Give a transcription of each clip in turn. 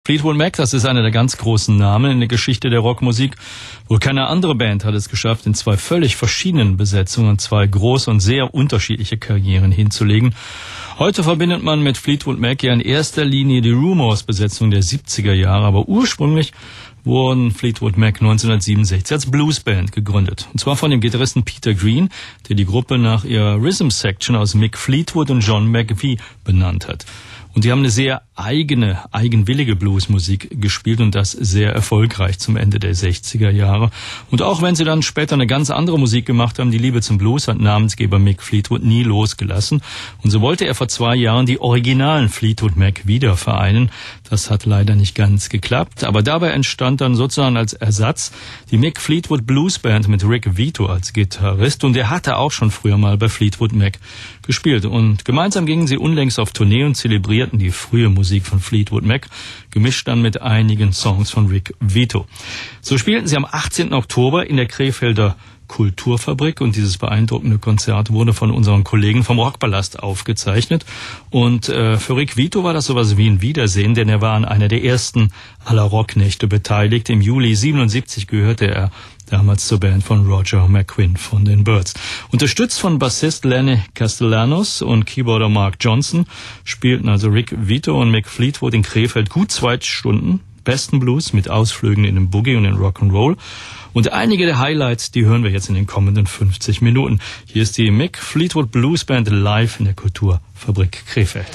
Fleetwood Mac, das ist einer der ganz großen Namen in der Geschichte der Rockmusik. Wohl keine andere Band hat es geschafft, in zwei völlig verschiedenen Besetzungen zwei große und sehr unterschiedliche Karrieren hinzulegen. Heute verbindet man mit Fleetwood Mac ja in erster Linie die Rumours-Besetzung der 70er Jahre, aber ursprünglich wurden Fleetwood Mac 1967 als Bluesband gegründet. Und zwar von dem Gitarristen Peter Green, der die Gruppe nach ihrer Rhythm-Section aus Mick Fleetwood und John McVie benannt hat. Und die haben eine sehr eigenwillige Bluesmusik gespielt und das sehr erfolgreich zum Ende der 60er Jahre. Und auch wenn sie dann später eine ganz andere Musik gemacht haben, die Liebe zum Blues hat Namensgeber Mick Fleetwood nie losgelassen. Und so wollte er vor 2 Jahren die originalen Fleetwood Mac wieder vereinen. Das hat leider nicht ganz geklappt, aber dabei entstand dann sozusagen als Ersatz die Mick Fleetwood Blues Band mit Rick Vito als Gitarrist. Und der hatte auch schon früher mal bei Fleetwood Mac gespielt. Und gemeinsam gingen sie unlängst auf Tournee und zelebrierten die frühe Musik von Fleetwood Mac, gemischt dann mit einigen Songs von Rick Vito. So spielten sie am 18. Oktober in der Krefelder Kulturfabrik und dieses beeindruckende Konzert wurde von unseren Kollegen vom Rockpalast aufgezeichnet. Und für Rick Vito war das sowas wie ein Wiedersehen, denn er war an einer der ersten aller Rocknächte beteiligt. Im Juli 77 gehörte er damals zur Band von Roger McGuinn von den Byrds. Unterstützt von Bassist Lenny Castellanos und Keyboarder Mark Johnson spielten also Rick Vito und Mick Fleetwood in Krefeld gut 2 Stunden besten Blues mit Ausflügen in den Boogie und den Rock'n'Roll. Und einige der Highlights, die hören wir jetzt in den kommenden 50 Minuten. Hier ist die Mick Fleetwood Blues Band live in der Kulturfabrik Krefeld.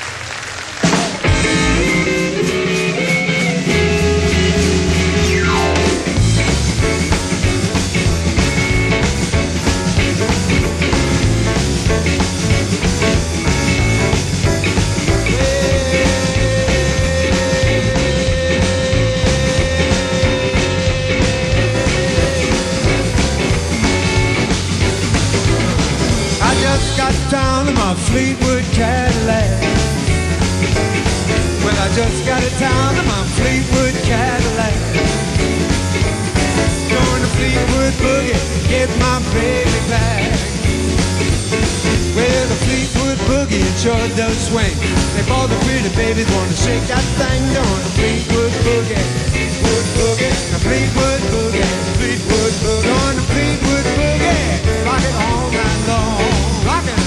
Down in my Fleetwood Cadillac. Well, I just got it down in my Fleetwood Cadillac. Going to Fleetwood Boogie, get my baby back. Well, the Fleetwood Boogie, it sure does swing. If all the pretty babies want to shake that thing, going to Fleetwood Boogie, Fleetwood Boogie, the Fleetwood Boogie, Fleetwood Boogie, going to Fleetwood Boogie, rock it all night long, rock it.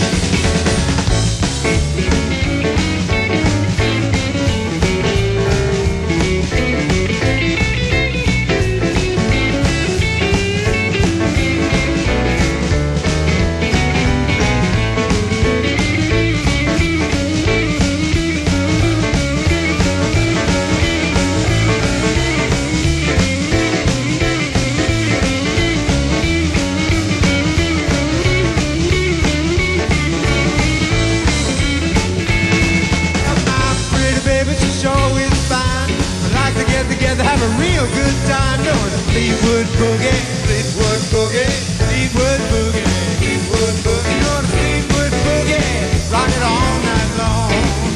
Together, have a real good time doing the Fleetwood Boogie, Fleetwood Boogie, Fleetwood Boogie, Fleetwood Boogie, doing the Fleetwood Boogie, rock it all night long.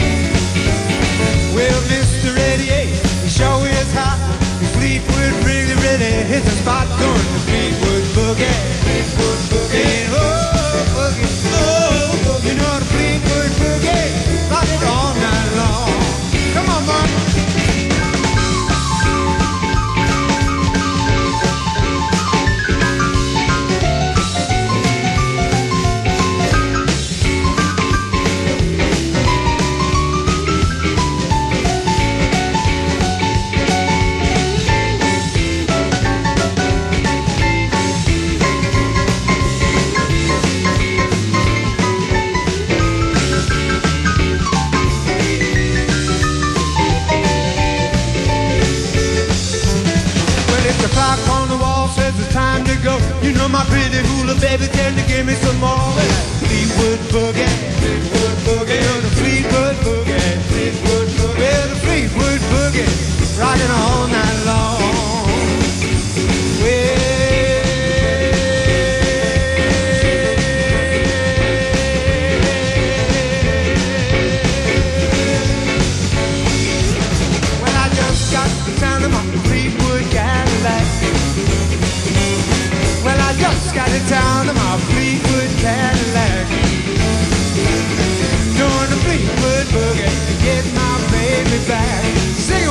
Well, Mr. 88, he sure is hot. The Fleetwood really hits the spot doing the Fleetwood Boogie, Fleetwood Boogie, oh Boogie, oh Boogie, you know the Fleetwood Boogie, rock it all night long. Come on, Mark. You know my pretty hula baby, can you give me some more? Fleetwood Boogie, Fleetwood Boogie, you're the Fleetwood Boogie, Fleetwood Boogie, well, the Fleetwood Boogie, rocking all night long. Well, I just got the sound of my Fleetwood Cadillac. Well, I just got it down to my Fleetwood Cadillac. Doing the Fleetwood Boogie to get my baby back. Sing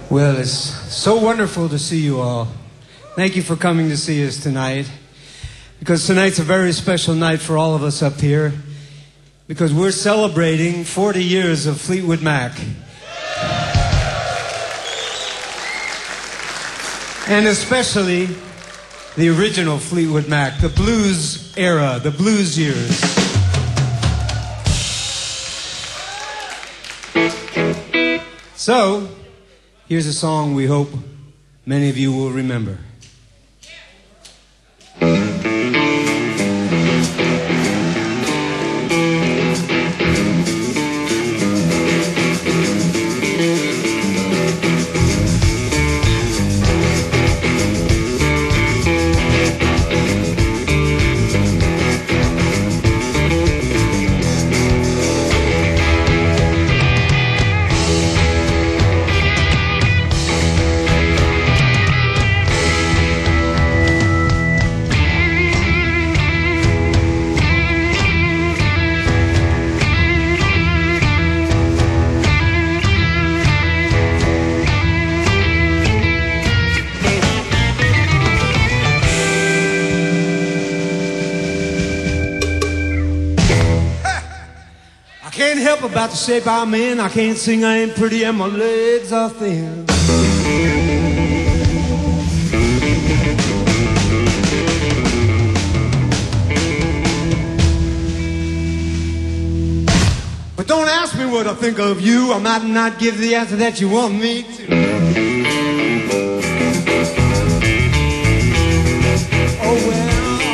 Well, it's so wonderful to see you all. Thank you for coming to see us tonight. Because tonight's a very special night for all of us up here. Because we're celebrating 40 years of Fleetwood Mac. And especially the original Fleetwood Mac, the blues era, the blues years. So, here's a song we hope many of you will remember. About the shape I'm in, I can't sing, I ain't pretty, and my legs are thin. But don't ask me what I think of you, I might not give the answer that you want me to. Oh well.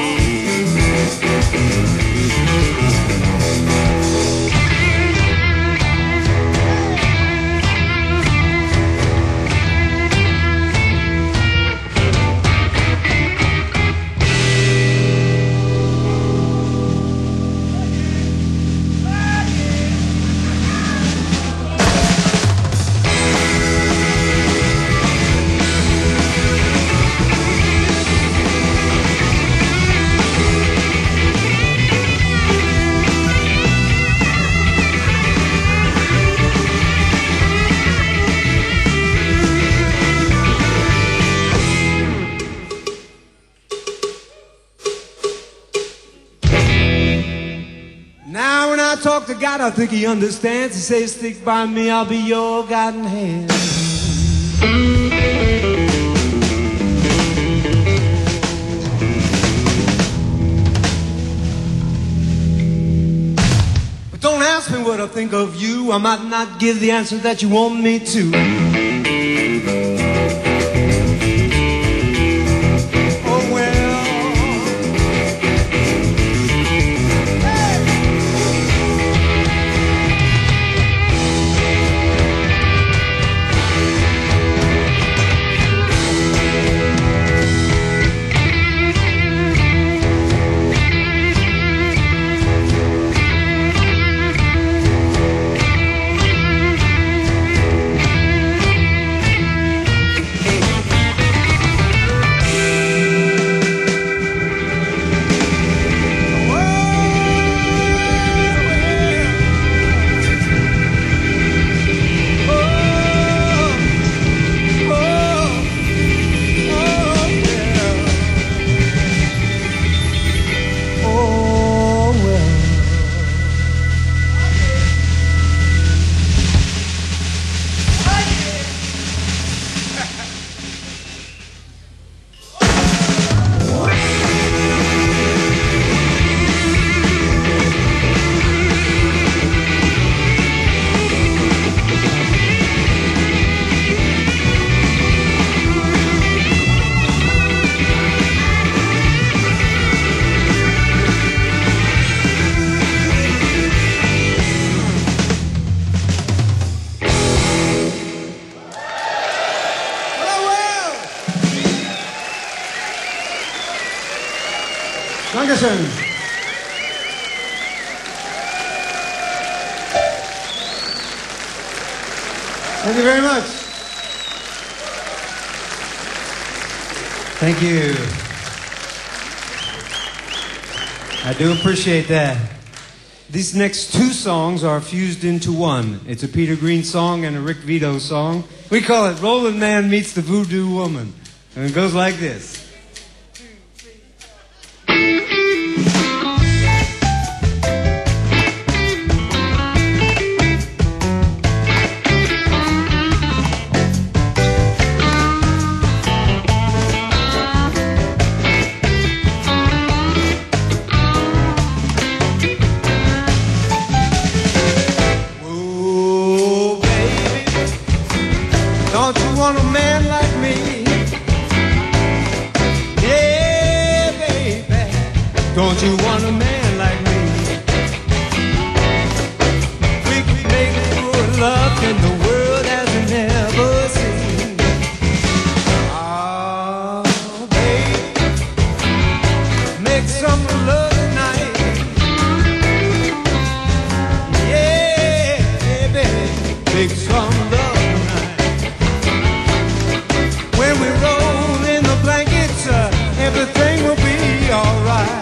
Talk to God, I think he understands. He says, stick by me, I'll be your guiding hand. But don't ask me what I think of you, I might not give the answer that you want me to. Dankeschön. Thank you very much. Thank you. I do appreciate that. These next two songs are fused into one. It's a Peter Green song and a Rick Vito song. We call it Rollin' Man Meets the Voodoo Woman. And it goes like this. Don't you want a man like me? We can make good love in the world as we never seen. Oh, baby, make some love tonight. Yeah, baby, make some love tonight. When we roll in the blankets, everything will be alright.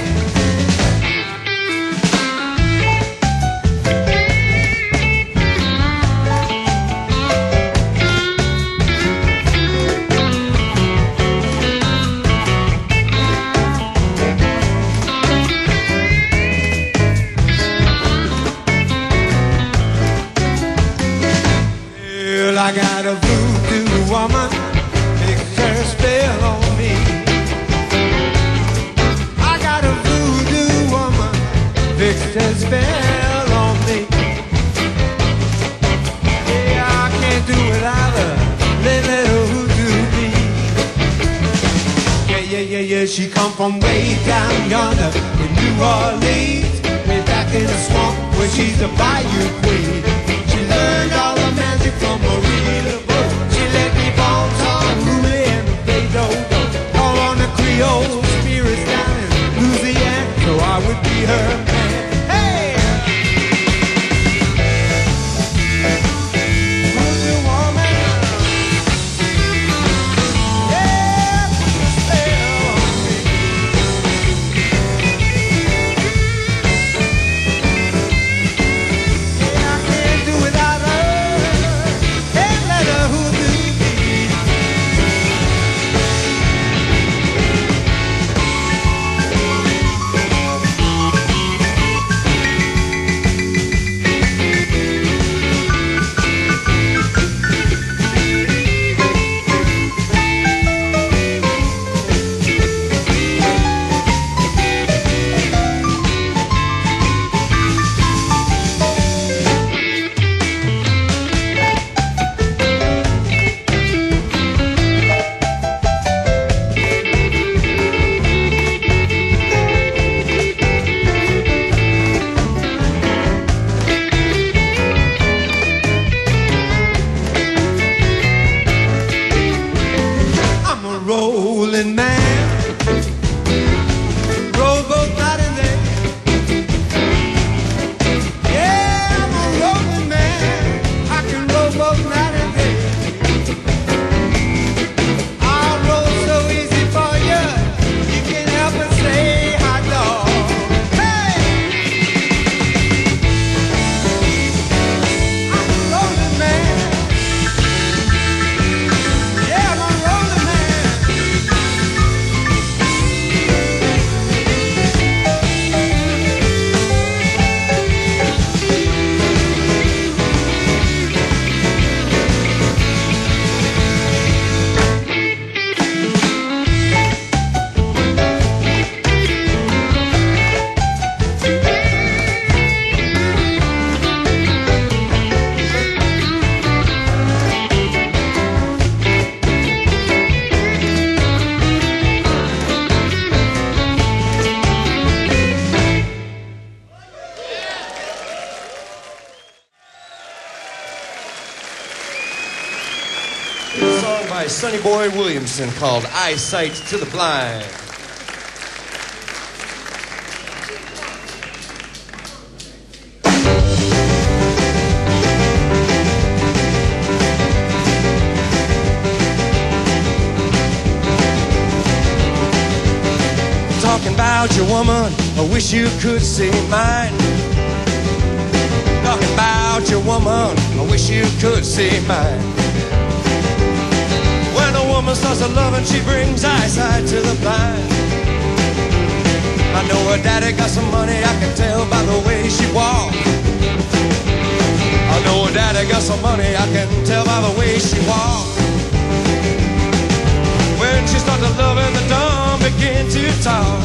I got a voodoo woman, makes her spell on me. I got a voodoo woman, makes her spell on me. Yeah, I can't do without her, let her voodoo be. Yeah, she come from way down yonder in New Orleans, way back in the swamp where she's the bayou queen. She learned all the magic from Marie LeBeau. She let me bounce on Louie and Beethoven, all on the Creole spirits down in Louisiana, so I would be her man. Hey! Voodoo woman, yeah, put a spell on me. Yeah, I can't do without her. Can't let her voodoo be. I'm a rolling man, roll both night and day. Yeah, I'm a rolling man, I can roll both night and day. I'll roll so easy for you, you can't help but say hot dog. Hey! I'm a rolling man. Yeah, I'm a rolling man. A song by Sonny Boy Williamson called Eyesight to the Blind. Talking about your woman, I wish you could see mine. Talking about your woman, I wish you could see mine. When a woman starts to love and she brings eyesight to the blind. I know her daddy got some money, I can tell by the way she walks. I know her daddy got some money, I can tell by the way she walks. When she starts to love and the dawn begin to talk.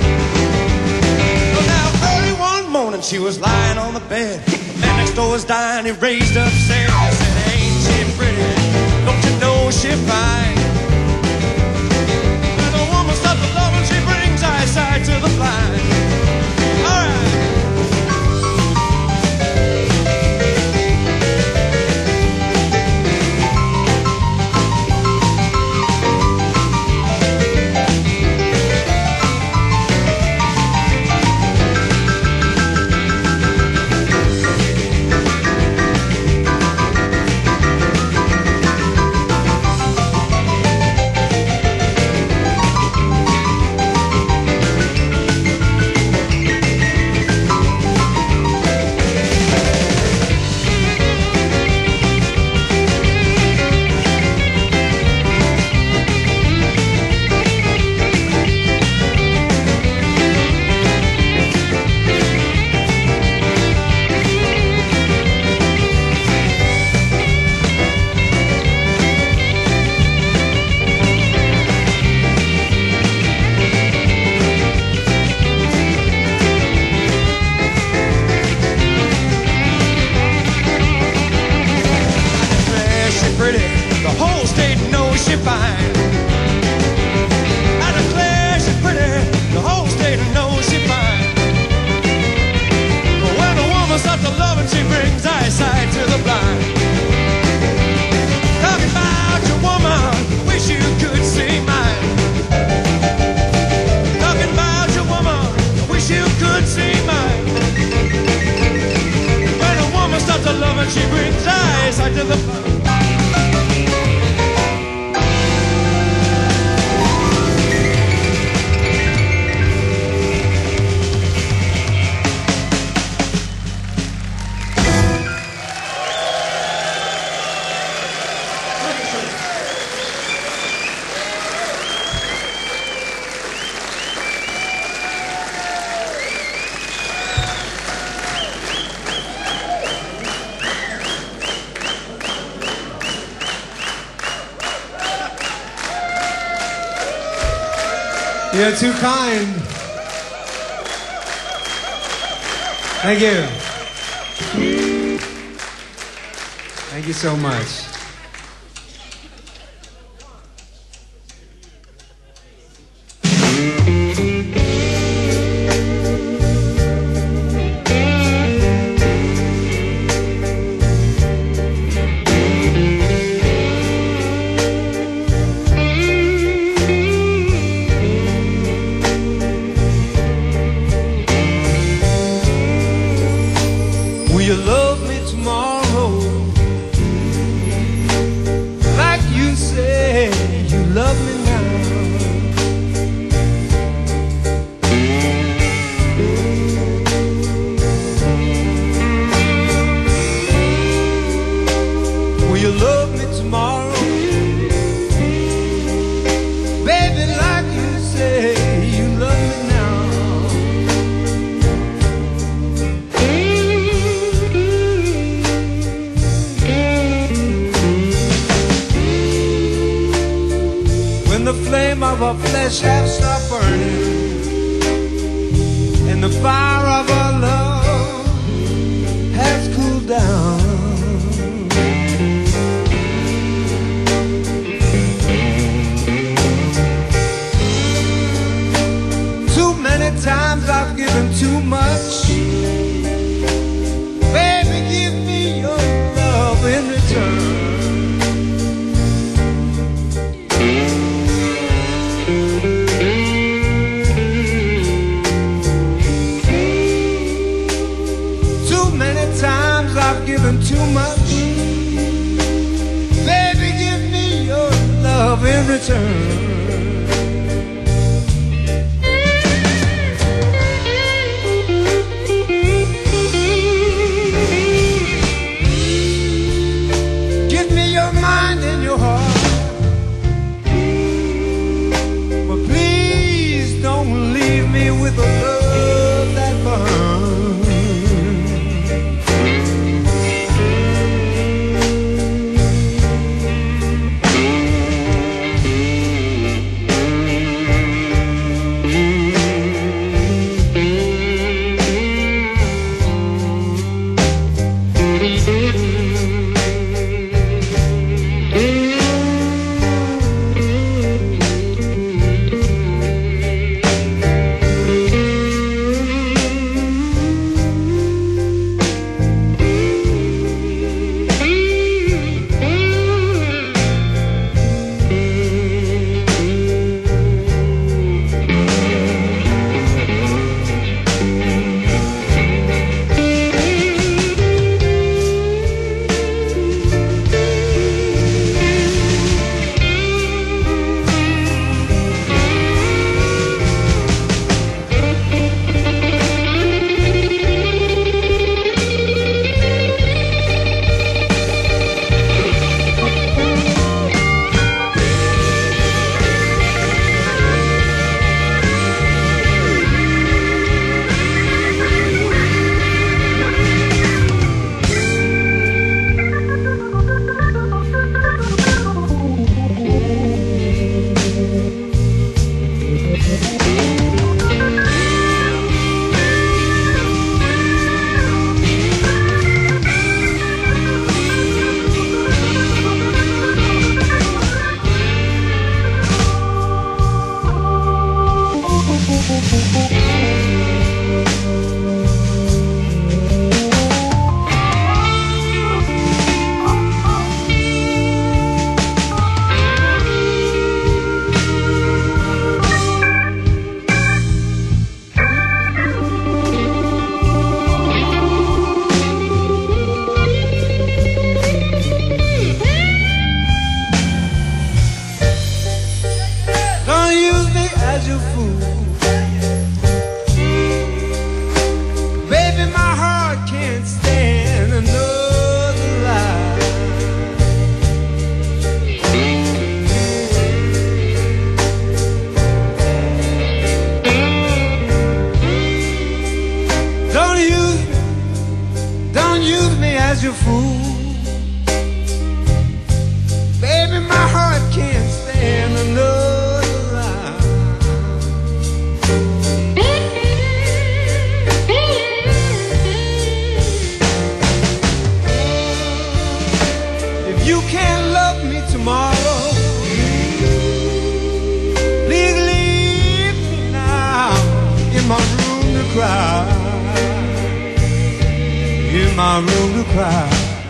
Well now early one morning she was lying on the bed. The man next door was dying, he raised up said, I said, ain't she pretty? Don't you know she fine? When a woman starts to love and she brings eyesight to the blind. All right. You're too kind. Thank you. Thank you so much. as your fool. Baby, my heart can't stand another lie. Don't use me as your fool. Baby, my heart can't stand another lie. If you can't love me tomorrow, please leave me now in my room to cry. In my room to cry.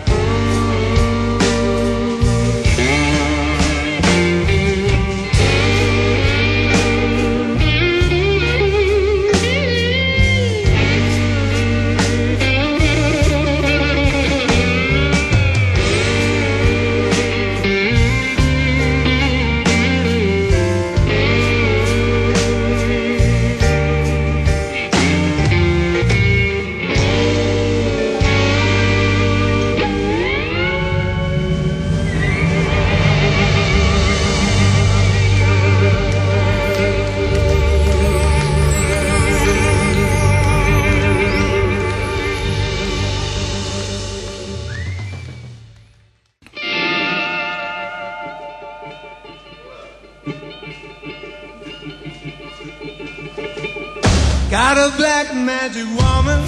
Got a black magic woman.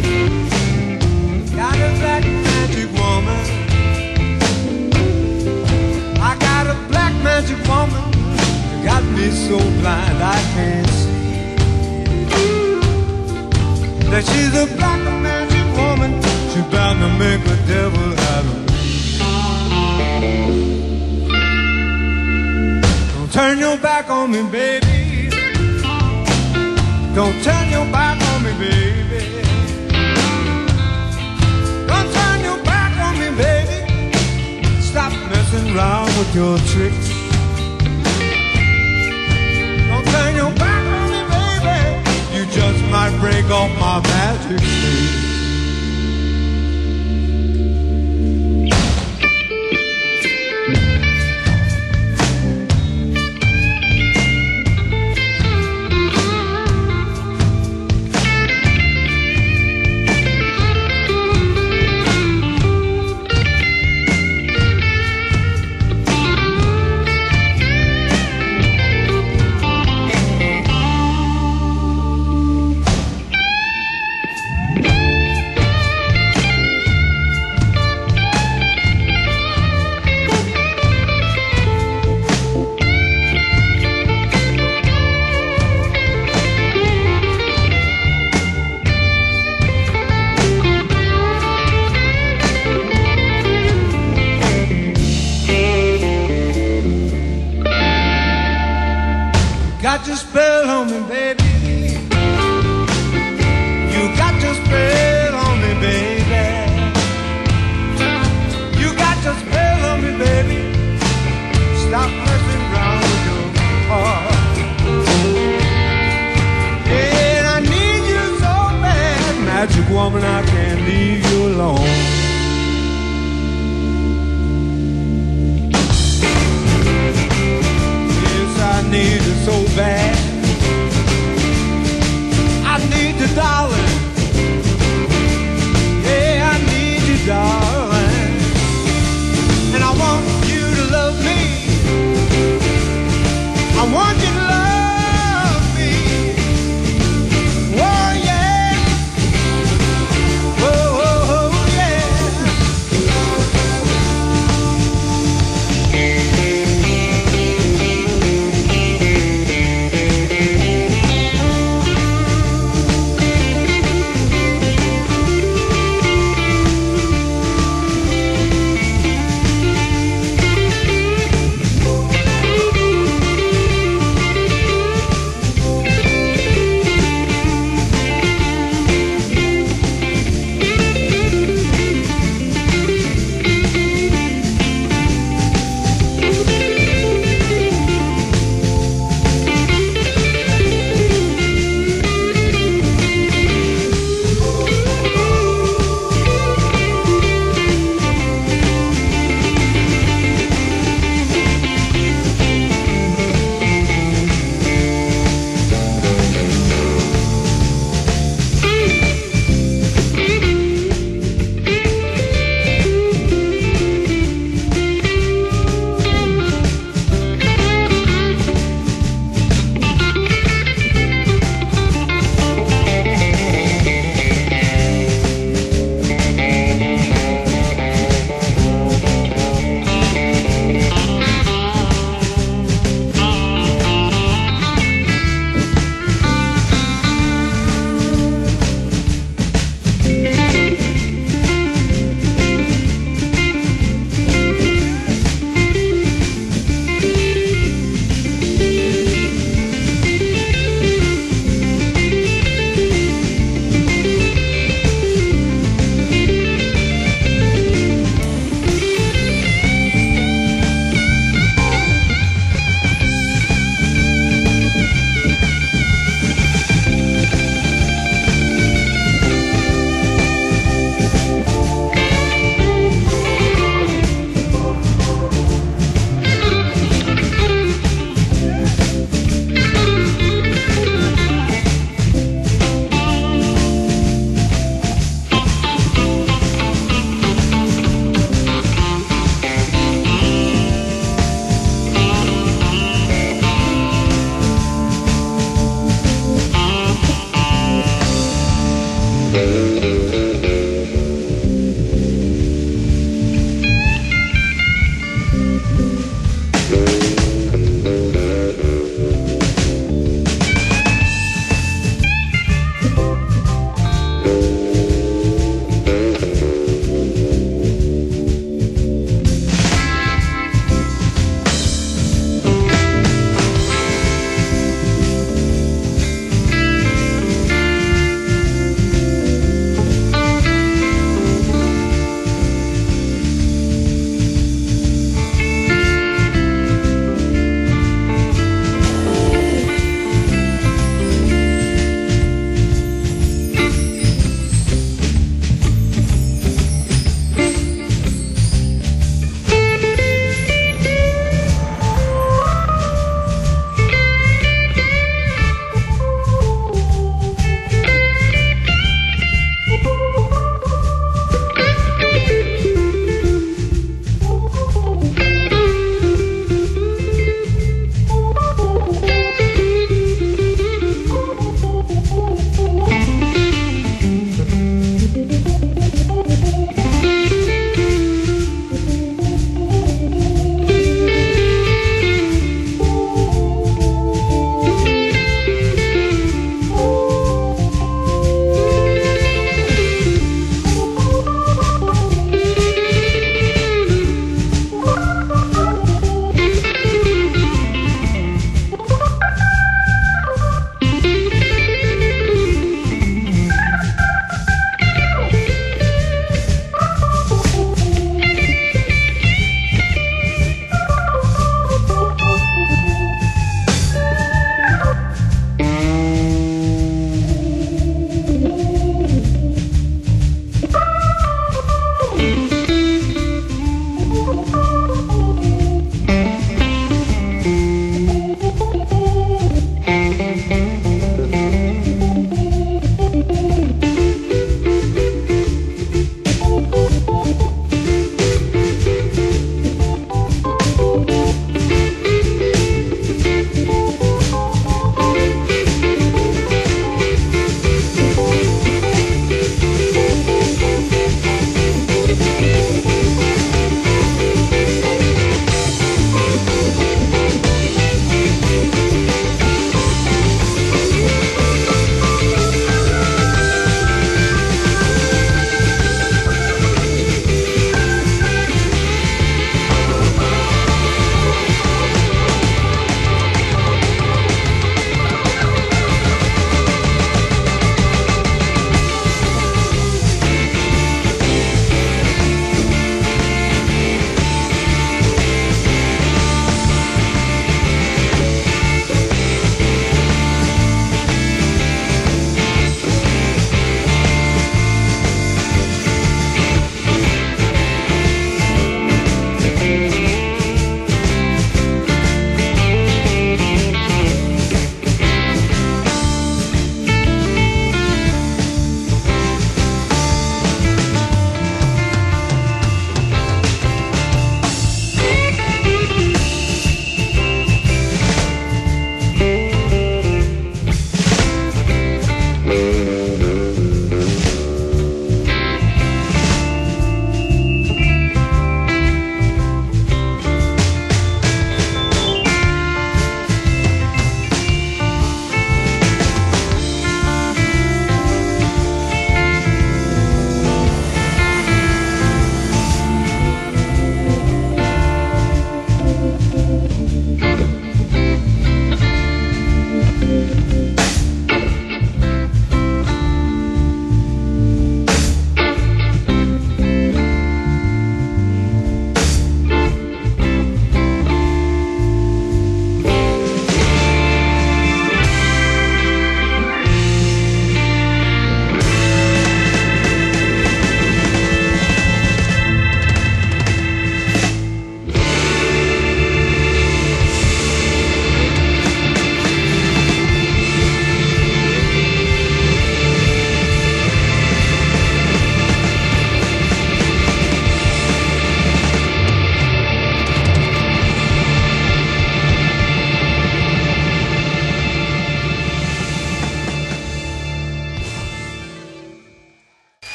Got a black magic woman. I got a black magic woman. You got me so blind I can't see that she's a black magic woman. She's bound to make a devil out of me. Don't turn your back on me, baby. Don't turn your back on me, baby. Don't turn your back on me, baby. Stop messing around with your tricks. Don't turn your back on me, baby. You just might break off my magic stick. Got your spell on me, baby. You got your spell on me, baby. You got your spell on me, baby. Stop messing around with your heart. Yeah, I need you so bad, magic woman, I can't leave you alone. I need it so bad.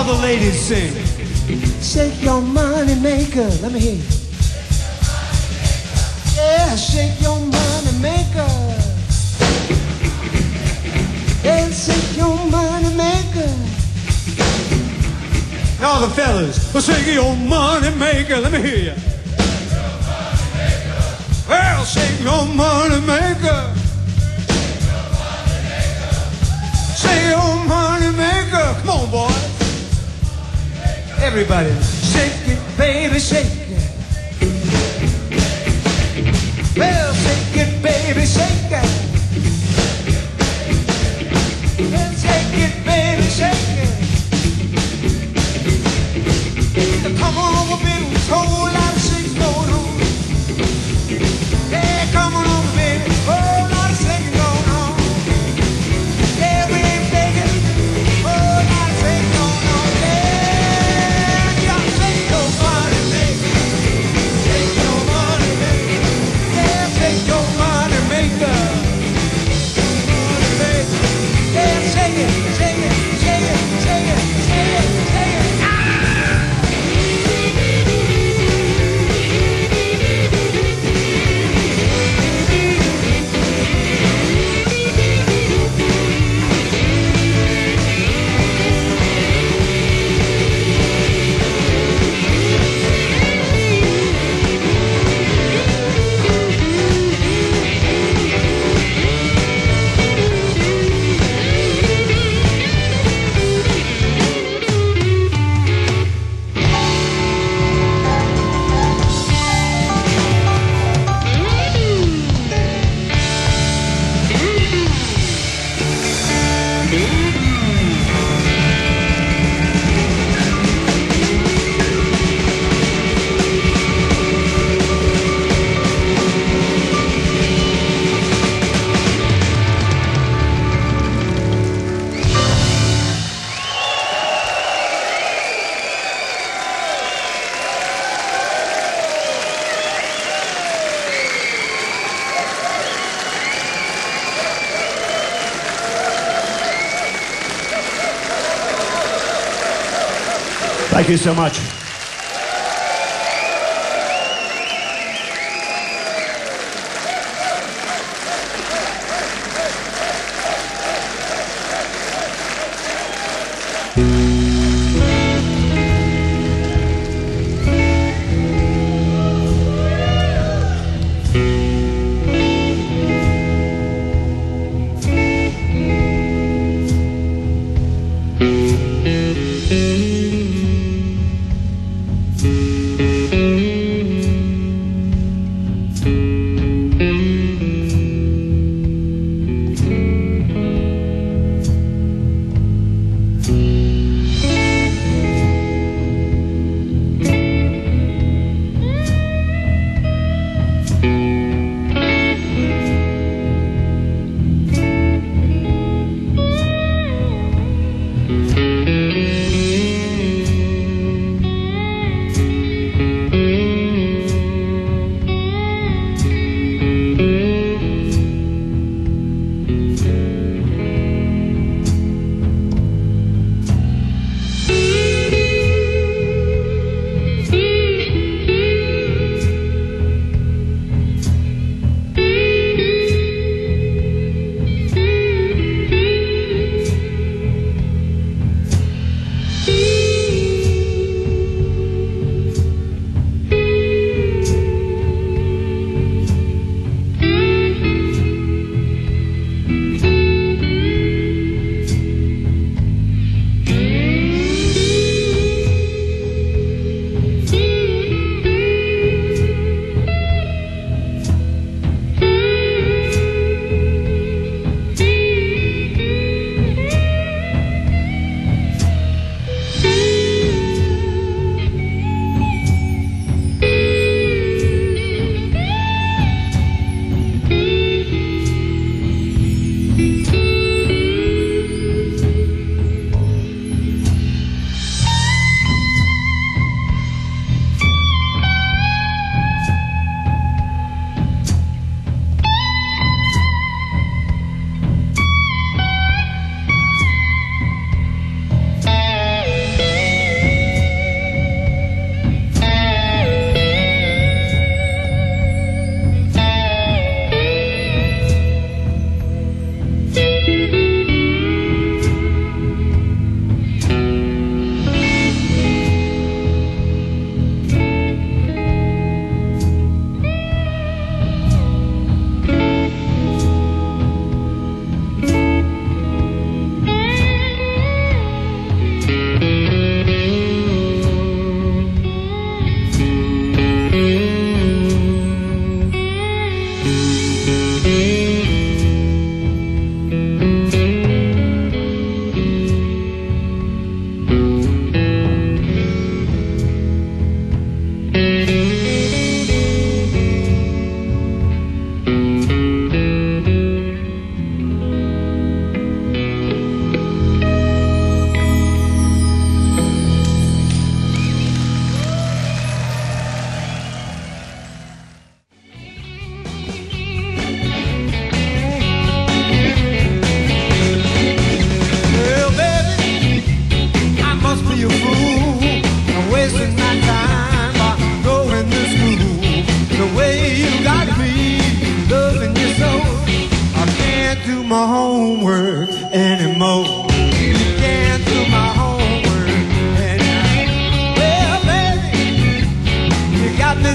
All the ladies sing. Shake your money maker. Let me hear you. Yeah, shake your money maker. Yeah, shake your money maker. All the fellas, well, shake your money maker. Let me hear you. Well, shake your money maker. Shake your money maker. Come on, boys. Everybody, shake it, baby, shake it. Well, shake it, baby, shake it. Well, shake it, baby, shake it. Come on over, baby, there's a whole lot of shaking going on. Yeah, come on over, baby, whole lot of shaking going on. Yeah, we ain't taking whole lot of shaking going on. Yeah, you gotta shake your money, baby. Shake your money, baby. Yeah, shake your money, maker. Money, baby. Yeah, shake it, shake it, shake it, shake it, shake it, shake it. Thank you so much.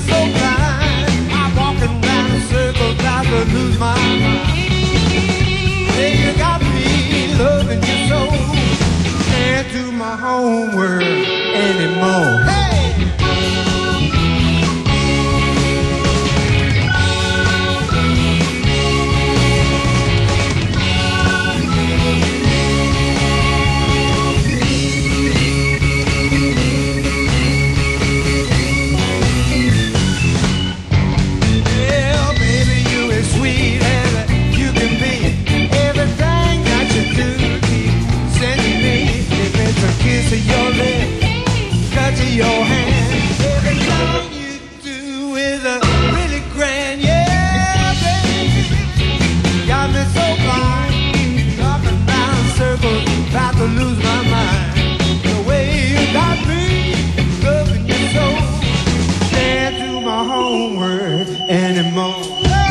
so blind. I'm walking round in circles, about to lose my mind. Yeah, you got me loving you so. Can't do my homework anymore. Hey! To your lips, touch of your hand. Everything you do is a really grand, yeah, baby. Got me so blind, talking round in circles, about to lose my mind. The way you got me, loving you so, can't do my homework anymore.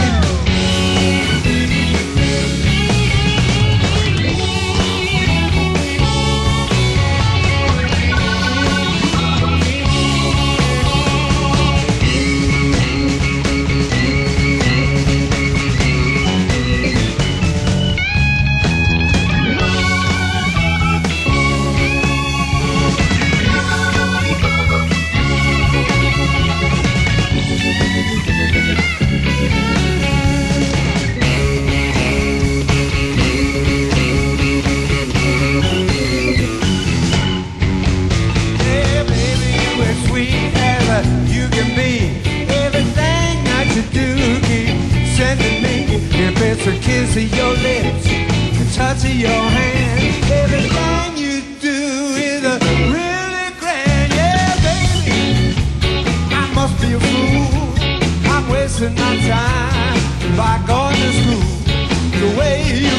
It's a kiss of your lips, a touch of your hand. Everything you do is a really grand, yeah, baby. I must be a fool, I'm wasting my time by going to school. The way you